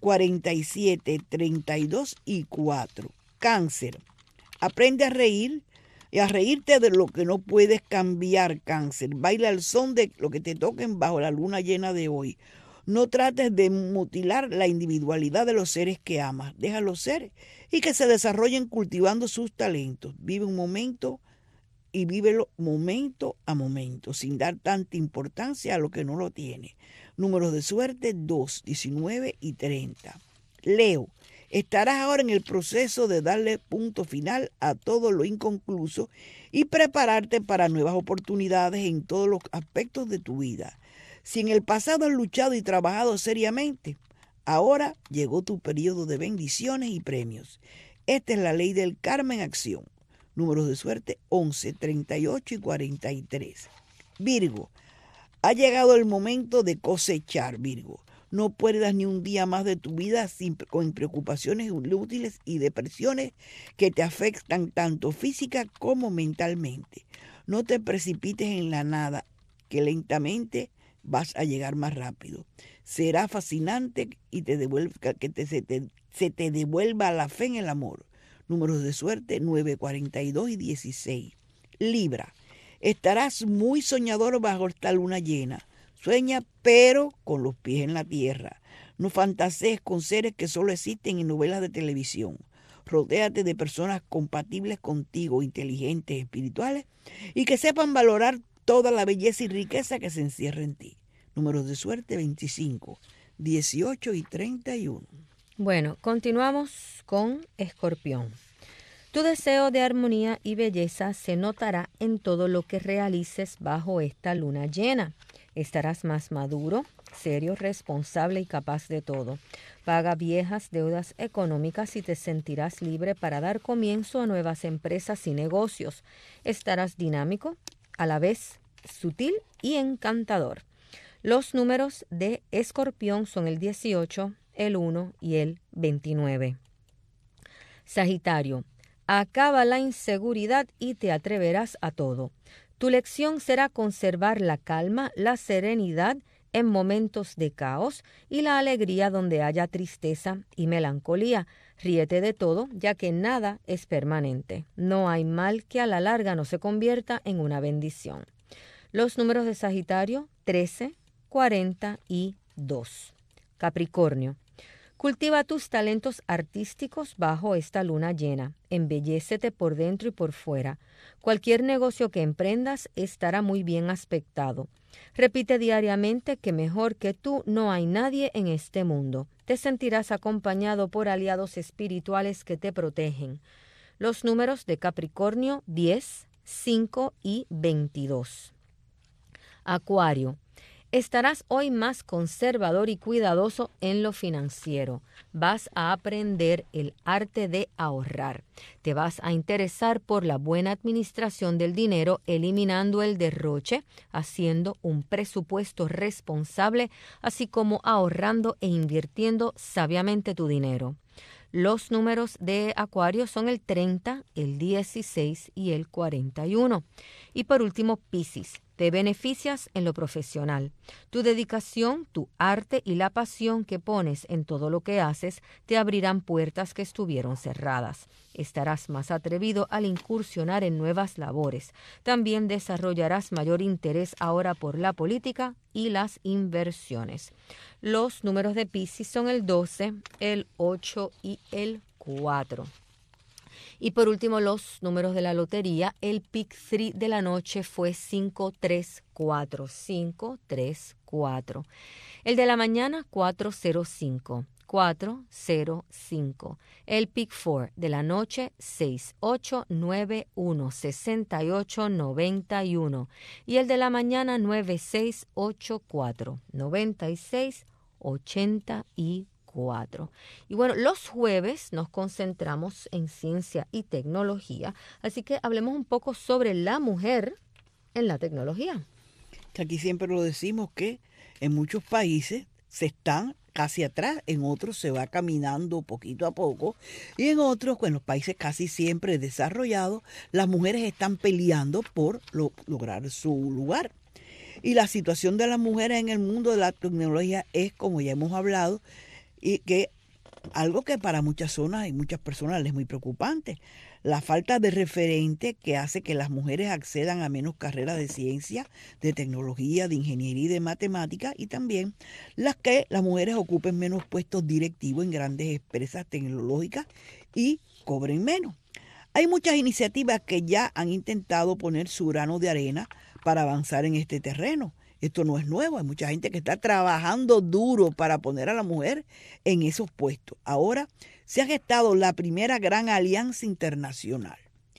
47, 32 y 4. Cáncer. Aprende a reír y a reírte de lo que no puedes cambiar, Cáncer. Baila al son de lo que te toquen bajo la luna llena de hoy. No trates de mutilar la individualidad de los seres que amas. Déjalos ser y que se desarrollen cultivando sus talentos. Vive un momento y vívelo momento a momento, sin dar tanta importancia a lo que no lo tiene. Números de suerte: 2, 19 y 30. Leo. Estarás ahora en el proceso de darle punto final a todo lo inconcluso y prepararte para nuevas oportunidades en todos los aspectos de tu vida. Si en el pasado has luchado y trabajado seriamente, ahora llegó tu periodo de bendiciones y premios. Esta es la ley del karma en acción. Números de suerte: 11, 38 y 43. Virgo. Ha llegado el momento de cosechar, Virgo. No pierdas ni un día más de tu vida con preocupaciones inútiles y depresiones que te afectan tanto física como mentalmente. No te precipites en la nada, que lentamente vas a llegar más rápido. Será fascinante y se te devuelva la fe en el amor. Números de suerte: 9, 42 y 16. Libra. Estarás muy soñador bajo esta luna llena. Sueña, pero con los pies en la tierra. No fantasees con seres que solo existen en novelas de televisión. Rodéate de personas compatibles contigo, inteligentes, espirituales, y que sepan valorar toda la belleza y riqueza que se encierra en ti. Números de suerte: 25, 18 y 31. Bueno, continuamos con Escorpión. Tu deseo de armonía y belleza se notará en todo lo que realices bajo esta luna llena. Estarás más maduro, serio, responsable y capaz de todo. Paga viejas deudas económicas y te sentirás libre para dar comienzo a nuevas empresas y negocios. Estarás dinámico, a la vez sutil y encantador. Los números de Escorpión son el 18, el 1 y el 29. Sagitario. Acaba la inseguridad y te atreverás a todo. Tu lección será conservar la calma, la serenidad en momentos de caos y la alegría donde haya tristeza y melancolía. Ríete de todo, ya que nada es permanente. No hay mal que a la larga no se convierta en una bendición. Los números de Sagitario: 13, 40 y 2. Capricornio. Cultiva tus talentos artísticos bajo esta luna llena. Embellécete por dentro y por fuera. Cualquier negocio que emprendas estará muy bien aspectado. Repite diariamente que mejor que tú no hay nadie en este mundo. Te sentirás acompañado por aliados espirituales que te protegen. Los números de Capricornio 10, 5 y 22. Acuario. Estarás hoy más conservador y cuidadoso en lo financiero. Vas a aprender el arte de ahorrar. Te vas a interesar por la buena administración del dinero, eliminando el derroche, haciendo un presupuesto responsable, así como ahorrando e invirtiendo sabiamente tu dinero. Los números de Acuario son el 30, el 16 y el 41. Y por último, Piscis. Te beneficias en lo profesional. Tu dedicación, tu arte y la pasión que pones en todo lo que haces te abrirán puertas que estuvieron cerradas. Estarás más atrevido al incursionar en nuevas labores. También desarrollarás mayor interés ahora por la política y las inversiones. Los números de Piscis son el 12, el 8 y el 4. Y por último, los números de la lotería. El pick 3 de la noche fue 534. 534. El de la mañana, 405. 405. El pick 4 de la noche, 6891. 6891. Y el de la mañana, 9684. 9684. Y bueno, los jueves nos concentramos en ciencia y tecnología, así que hablemos un poco sobre la mujer en la tecnología. Aquí siempre lo decimos que en muchos países se están casi atrás, en otros se va caminando poquito a poco y en otros, en los países casi siempre desarrollados, las mujeres están peleando por lograr su lugar. Y la situación de las mujeres en el mundo de la tecnología es, como ya hemos hablado, y que algo que para muchas zonas y muchas personas les es muy preocupante. La falta de referente que hace que las mujeres accedan a menos carreras de ciencia, de tecnología, de ingeniería y de matemática, y también las mujeres ocupen menos puestos directivos en grandes empresas tecnológicas y cobren menos. Hay muchas iniciativas que ya han intentado poner su grano de arena para avanzar en este terreno. Esto no es nuevo, hay mucha gente que está trabajando duro para poner a la mujer en esos puestos. Ahora se ha gestado la primera gran alianza internacional.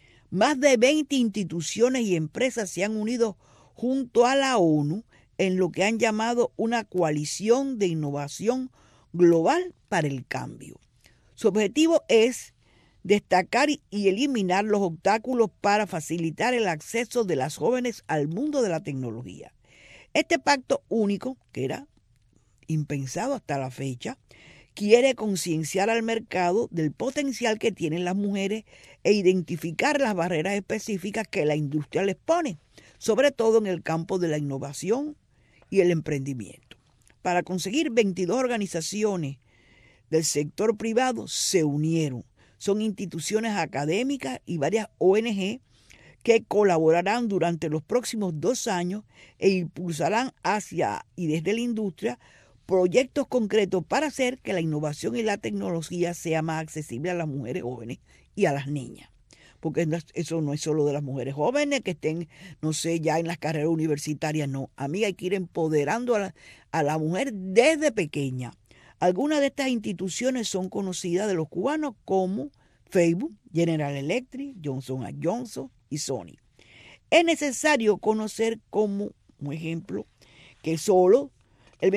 Más de 20 instituciones y empresas se han unido junto a la ONU en lo que han llamado una coalición de innovación global para el cambio. Su objetivo es destacar y eliminar los obstáculos para facilitar el acceso de las jóvenes al mundo de la tecnología. Este pacto único, que era impensado hasta la fecha, quiere concienciar al mercado del potencial que tienen las mujeres e identificar las barreras específicas que la industria les pone, sobre todo en el campo de la innovación y el emprendimiento. Para conseguir 22 organizaciones del sector privado se unieron. Son instituciones académicas y varias ONG que colaborarán durante los próximos 2 años e impulsarán hacia y desde la industria proyectos concretos para hacer que la innovación y la tecnología sea más accesible a las mujeres jóvenes y a las niñas. Porque eso no es solo de las mujeres jóvenes que estén, no sé, ya en las carreras universitarias, no. A mí hay que ir empoderando a la mujer desde pequeña. Algunas de estas instituciones son conocidas de los cubanos como Facebook, General Electric, Johnson & Johnson y Sony. Es necesario conocer como un ejemplo que solo el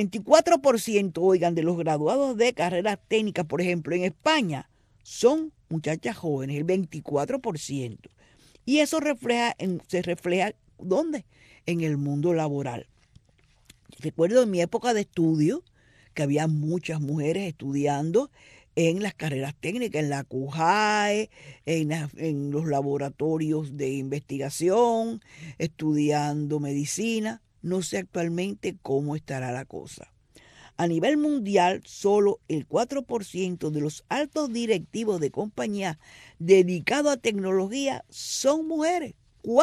24%, oigan, de los graduados de carreras técnicas, por ejemplo, en España, son muchachas jóvenes, el 24%. Y eso se refleja, ¿dónde? En el mundo laboral. Recuerdo en mi época de estudio que había muchas mujeres estudiando en las carreras técnicas, en la CUJAE, en los laboratorios de investigación, estudiando medicina. No sé actualmente cómo estará la cosa. A nivel mundial, solo el 4% de los altos directivos de compañías dedicados a tecnología son mujeres.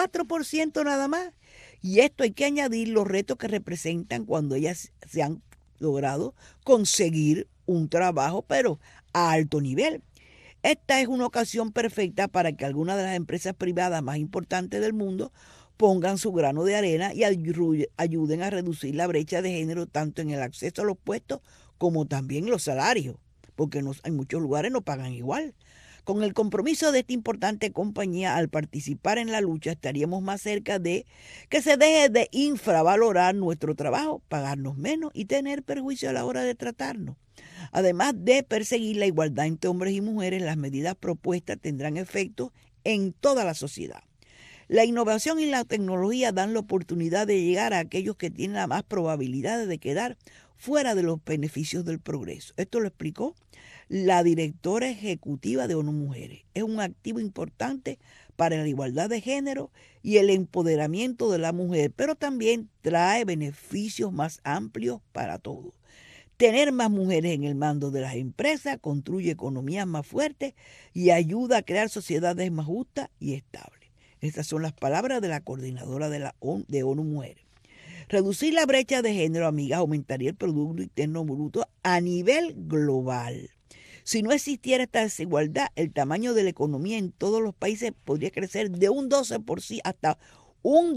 4% nada más. Y esto hay que añadir los retos que representan cuando ellas se han logrado conseguir un trabajo, pero a alto nivel. Esta es una ocasión perfecta para que algunas de las empresas privadas más importantes del mundo pongan su grano de arena y ayuden a reducir la brecha de género tanto en el acceso a los puestos como también los salarios, porque en muchos lugares no pagan igual. Con el compromiso de esta importante compañía al participar en la lucha estaríamos más cerca de que se deje de infravalorar nuestro trabajo, pagarnos menos y tener perjuicio a la hora de tratarnos. Además de perseguir la igualdad entre hombres y mujeres, las medidas propuestas tendrán efecto en toda la sociedad. La innovación y la tecnología dan la oportunidad de llegar a aquellos que tienen la más probabilidad de quedar fuera de los beneficios del progreso. Esto lo explicó la directora ejecutiva de ONU Mujeres. Es un activo importante para la igualdad de género y el empoderamiento de la mujer, pero también trae beneficios más amplios para todos. Tener más mujeres en el mando de las empresas construye economías más fuertes y ayuda a crear sociedades más justas y estables. Estas son las palabras de la coordinadora de ONU Mujeres. Reducir la brecha de género, amigas, aumentaría el Producto Interno Bruto a nivel global. Si no existiera esta desigualdad, el tamaño de la economía en todos los países podría crecer de un 12% hasta un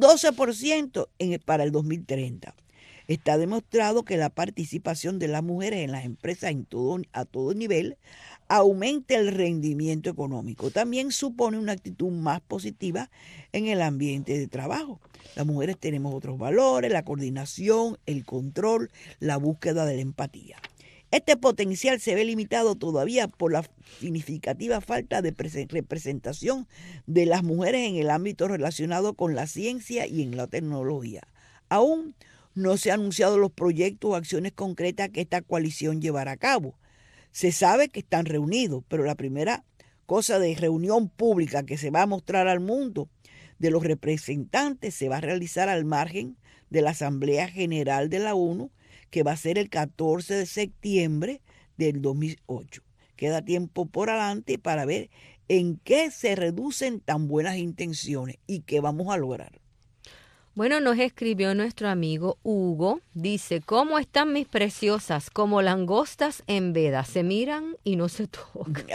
12% para el 2030. Está demostrado que la participación de las mujeres en las empresas a todo nivel aumenta el rendimiento económico. También supone una actitud más positiva en el ambiente de trabajo. Las mujeres tenemos otros valores, la coordinación, el control, la búsqueda de la empatía. Este potencial se ve limitado todavía por la significativa falta de representación de las mujeres en el ámbito relacionado con la ciencia y en la tecnología. Aún no se han anunciado los proyectos o acciones concretas que esta coalición llevará a cabo. Se sabe que están reunidos, pero la primera cosa de reunión pública que se va a mostrar al mundo de los representantes se va a realizar al margen de la Asamblea General de la ONU, que va a ser el 14 de septiembre del 2008. Queda tiempo por adelante para ver en qué se reducen tan buenas intenciones y qué vamos a lograr. Bueno, nos escribió nuestro amigo Hugo. Dice, ¿cómo están mis preciosas? Como langostas en veda. Se miran y no se tocan.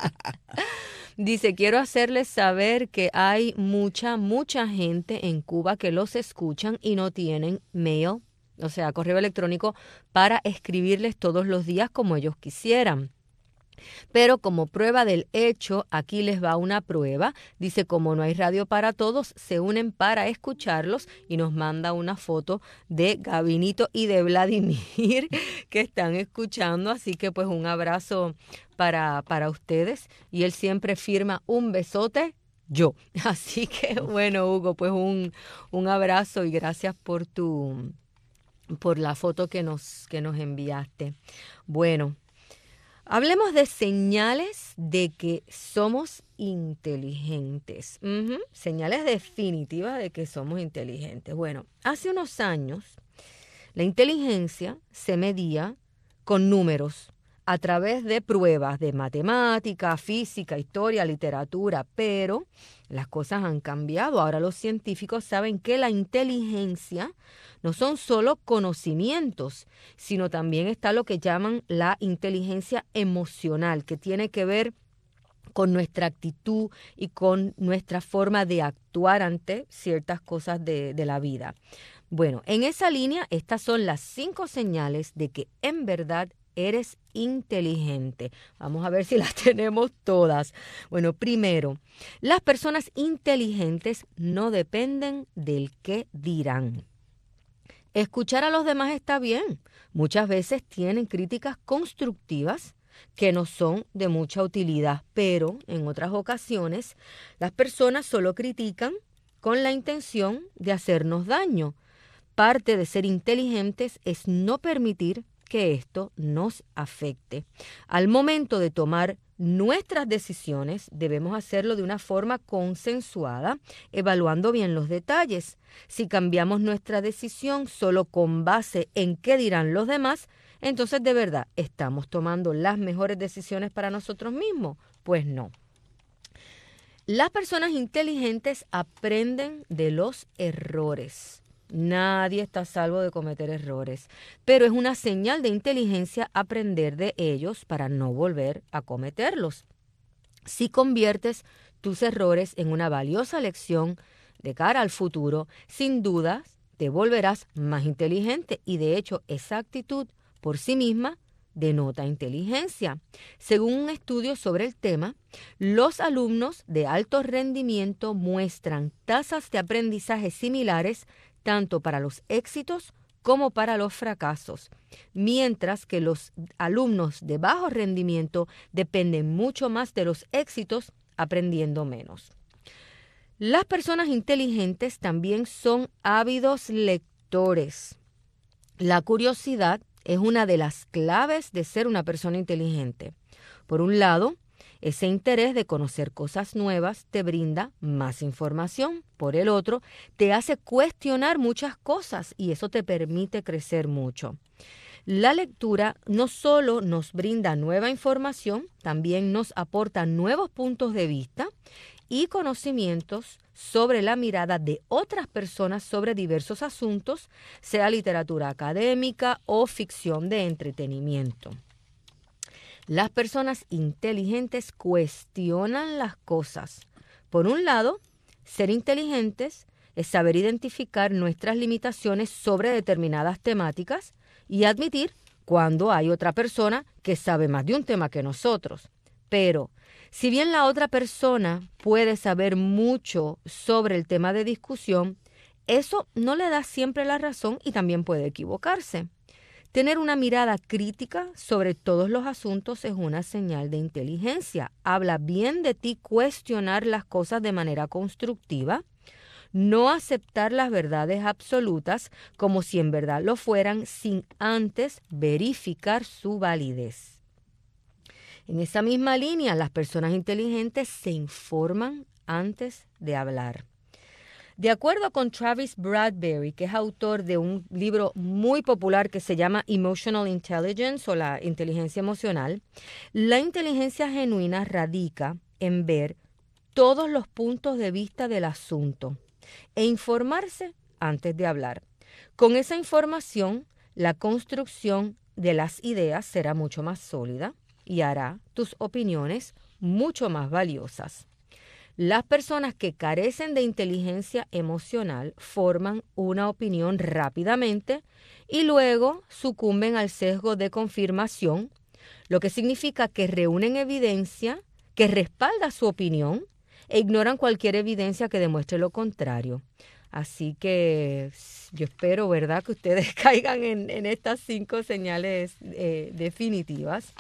Dice, quiero hacerles saber que hay mucha gente en Cuba que los escuchan y no tienen mail, o sea, correo electrónico, para escribirles todos los días como ellos quisieran. Pero como prueba del hecho, aquí les va una prueba. Dice, como no hay radio para todos, se unen para escucharlos y nos manda una foto de Gabinito y de Vladimir que están escuchando. Así que pues un abrazo para ustedes. Y él siempre firma un besote, yo. Así que bueno, Hugo, pues un abrazo y gracias por la foto que nos enviaste. Bueno. Hablemos de señales de que somos inteligentes. Señales definitivas de que somos inteligentes. Bueno, hace unos años la inteligencia se medía con números a través de pruebas de matemática, física, historia, literatura, pero las cosas han cambiado. Ahora los científicos saben que la inteligencia no son solo conocimientos, sino también está lo que llaman la inteligencia emocional, que tiene que ver con nuestra actitud y con nuestra forma de actuar ante ciertas cosas de la vida. Bueno, en esa línea, estas son las 5 señales de que en verdad eres inteligente. Vamos a ver si las tenemos todas. Bueno, primero, las personas inteligentes no dependen del qué dirán. Escuchar a los demás está bien. Muchas veces tienen críticas constructivas que no son de mucha utilidad, pero en otras ocasiones las personas solo critican con la intención de hacernos daño. Parte de ser inteligentes es no permitir que esto nos afecte. Al momento de tomar nuestras decisiones, debemos hacerlo de una forma consensuada, evaluando bien los detalles. Si cambiamos nuestra decisión solo con base en qué dirán los demás, entonces de verdad, ¿estamos tomando las mejores decisiones para nosotros mismos? Pues no. Las personas inteligentes aprenden de los errores. Nadie está a salvo de cometer errores, pero es una señal de inteligencia aprender de ellos para no volver a cometerlos. Si conviertes tus errores en una valiosa lección de cara al futuro, sin duda te volverás más inteligente y de hecho esa actitud por sí misma denota inteligencia. Según un estudio sobre el tema, los alumnos de alto rendimiento muestran tasas de aprendizaje similares tanto para los éxitos como para los fracasos, mientras que los alumnos de bajo rendimiento dependen mucho más de los éxitos aprendiendo menos. Las personas inteligentes también son ávidos lectores. La curiosidad es una de las claves de ser una persona inteligente. Por un lado, ese interés de conocer cosas nuevas te brinda más información. Por el otro, te hace cuestionar muchas cosas y eso te permite crecer mucho. La lectura no solo nos brinda nueva información, también nos aporta nuevos puntos de vista y conocimientos sobre la mirada de otras personas sobre diversos asuntos, sea literatura académica o ficción de entretenimiento. Las personas inteligentes cuestionan las cosas. Por un lado, ser inteligentes es saber identificar nuestras limitaciones sobre determinadas temáticas y admitir cuando hay otra persona que sabe más de un tema que nosotros. Pero, si bien la otra persona puede saber mucho sobre el tema de discusión, eso no le da siempre la razón y también puede equivocarse. Tener una mirada crítica sobre todos los asuntos es una señal de inteligencia. Habla bien de ti cuestionar las cosas de manera constructiva, no aceptar las verdades absolutas como si en verdad lo fueran sin antes verificar su validez. En esa misma línea, las personas inteligentes se informan antes de hablar. De acuerdo con Travis Bradberry, que es autor de un libro muy popular que se llama Emotional Intelligence o la inteligencia emocional, la inteligencia genuina radica en ver todos los puntos de vista del asunto e informarse antes de hablar. Con esa información, la construcción de las ideas será mucho más sólida y hará tus opiniones mucho más valiosas. Las personas que carecen de inteligencia emocional forman una opinión rápidamente y luego sucumben al sesgo de confirmación, lo que significa que reúnen evidencia que respalda su opinión e ignoran cualquier evidencia que demuestre lo contrario. Así que yo espero, ¿verdad?, que ustedes caigan en estas 5 señales definitivas.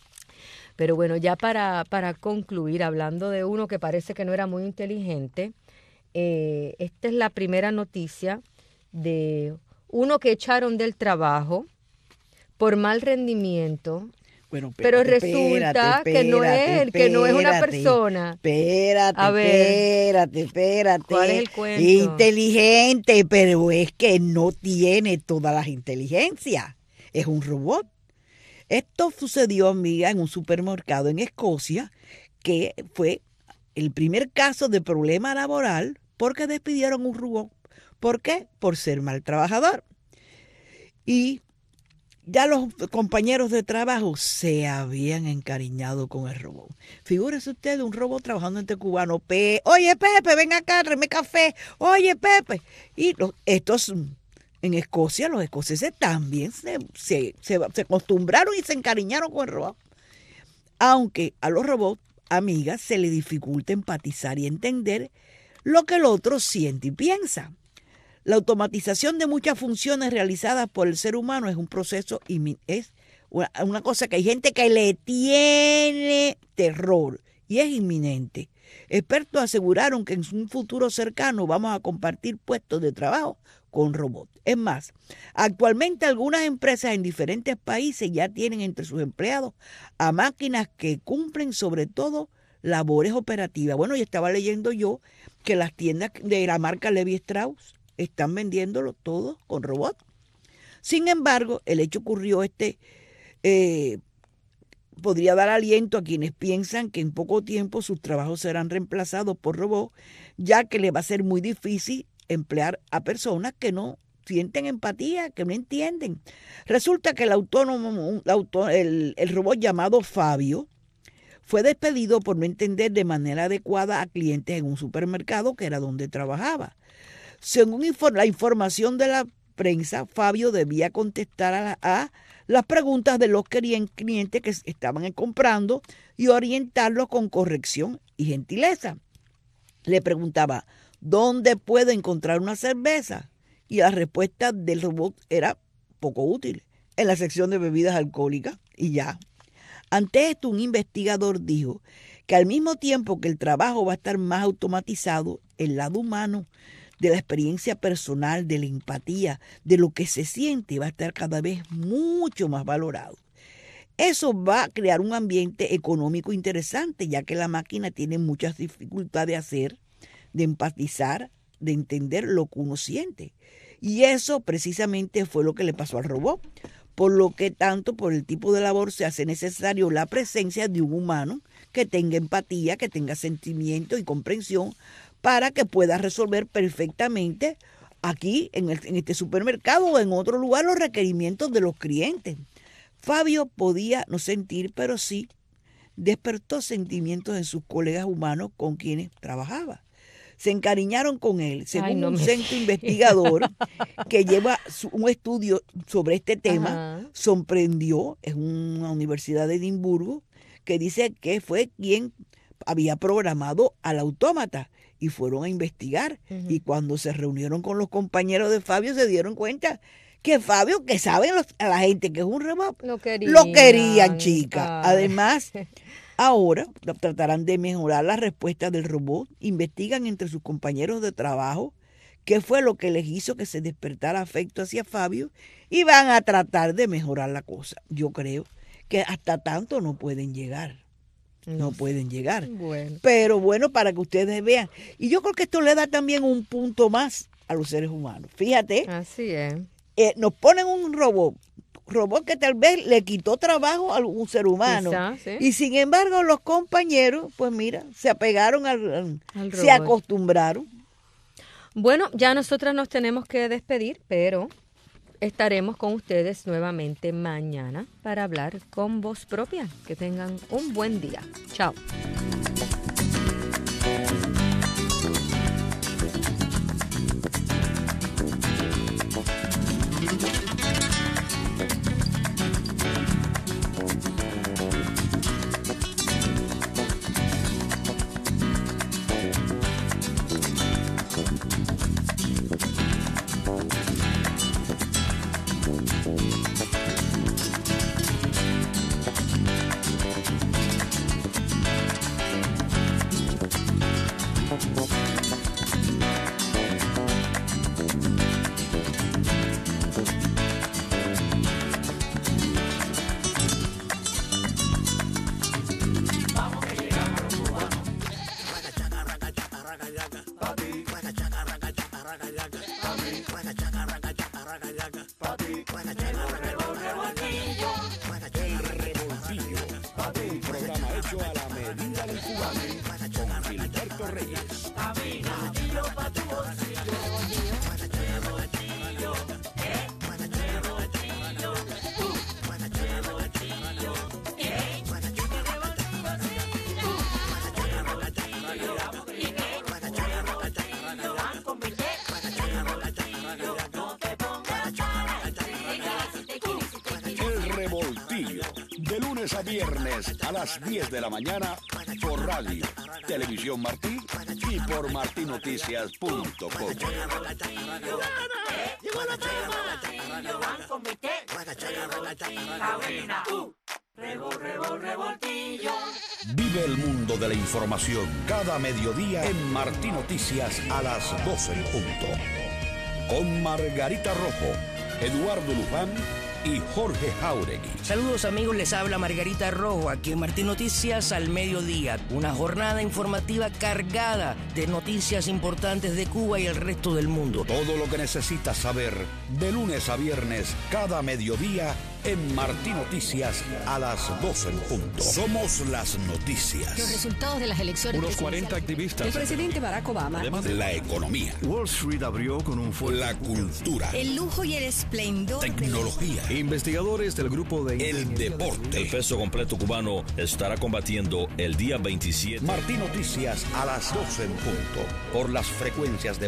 Pero bueno, ya para concluir, hablando de uno que parece que no era muy inteligente, esta es la primera noticia de uno que echaron del trabajo por mal rendimiento. Bueno, pero resulta que no es una persona. Espérate. ¿Cuál es el cuento? Inteligente, pero es que no tiene todas las inteligencias. Es un robot. Esto sucedió, amiga, en un supermercado en Escocia, que fue el primer caso de problema laboral porque despidieron un robot. ¿Por qué? Por ser mal trabajador. Y ya los compañeros de trabajo se habían encariñado con el robot. Figúrese usted un robot trabajando entre cubanos. Oye, Pepe, ven acá, tráeme café. Oye, Pepe. Y estos... En Escocia, los escoceses también se acostumbraron y se encariñaron con el robot. Aunque a los robots, amigas, se les dificulta empatizar y entender lo que el otro siente y piensa. La automatización de muchas funciones realizadas por el ser humano es un proceso, es una cosa que hay gente que le tiene terror y es inminente. Expertos aseguraron que en un futuro cercano vamos a compartir puestos de trabajo con robots. Es más, actualmente algunas empresas en diferentes países ya tienen entre sus empleados a máquinas que cumplen sobre todo labores operativas. Bueno, yo estaba leyendo yo que las tiendas de la marca Levi Strauss están vendiéndolo todo con robots. Sin embargo, el hecho ocurrió podría dar aliento a quienes piensan que en poco tiempo sus trabajos serán reemplazados por robots, ya que les va a ser muy difícil emplear a personas que no sienten empatía, que no entienden. Resulta que el robot llamado Fabio fue despedido por no entender de manera adecuada a clientes en un supermercado que era donde trabajaba. Según la información de la prensa, Fabio debía contestar a las preguntas de los clientes que estaban comprando y orientarlos con corrección y gentileza. Le preguntaba, ¿dónde puedo encontrar una cerveza? Y la respuesta del robot era poco útil. En la sección de bebidas alcohólicas y ya. Ante esto, un investigador dijo que al mismo tiempo que el trabajo va a estar más automatizado, el lado humano de la experiencia personal, de la empatía, de lo que se siente, va a estar cada vez mucho más valorado. Eso va a crear un ambiente económico interesante, ya que la máquina tiene muchas dificultades de empatizar, de entender lo que uno siente. Y eso precisamente fue lo que le pasó al robot, por lo que tanto por el tipo de labor se hace necesario la presencia de un humano que tenga empatía, que tenga sentimiento y comprensión para que pueda resolver perfectamente aquí en este supermercado o en otro lugar los requerimientos de los clientes. Fabio podía no sentir, pero sí despertó sentimientos en sus colegas humanos con quienes trabajaba. Se encariñaron con él, según un centro investigador que lleva un estudio sobre este tema. Sorprendió, es una universidad de Edimburgo, que dice que fue quien había programado al autómata y fueron a investigar. Y cuando se reunieron con los compañeros de Fabio se dieron cuenta que Fabio, que saben a la gente que es un robot, lo querían, chica. Además, ahora tratarán de mejorar la respuesta del robot, investigan entre sus compañeros de trabajo qué fue lo que les hizo que se despertara afecto hacia Fabio y van a tratar de mejorar la cosa. Yo creo que hasta tanto no pueden llegar. No pueden llegar. Bueno. Pero bueno, para que ustedes vean. Y yo creo que esto le da también un punto más a los seres humanos. Fíjate. Así es. Nos ponen un robot que tal vez le quitó trabajo a algún ser humano. Quizá, sí. Y sin embargo los compañeros, pues mira, se apegaron al se acostumbraron. Bueno, ya nosotras nos tenemos que despedir, pero estaremos con ustedes nuevamente mañana para hablar con voz propia. Que tengan un buen día. Chao. De lunes a viernes a las 10 de la mañana por radio, Televisión Martí y por martinoticias.com. Vive el mundo de la información cada mediodía en Martí Noticias a las 12 en punto. Con Margarita Rojo, Eduardo Luján y Jorge Jauregui. Saludos amigos, les habla Margarita Rojo aquí en Martín Noticias al mediodía. Una jornada informativa cargada de noticias importantes de Cuba y el resto del mundo. Todo lo que necesitas saber de lunes a viernes cada mediodía en Martí Noticias a las 12 en punto. Somos las noticias. Los resultados de las elecciones. Unos 40 activistas. El presidente Barack Obama. Además, la economía. Wall Street abrió con un fuerte. La cultura. El lujo y el esplendor. Tecnología. Investigadores del grupo de El deporte. El peso completo cubano estará combatiendo el día 27. Martí Noticias a las 12 en punto. Por las frecuencias de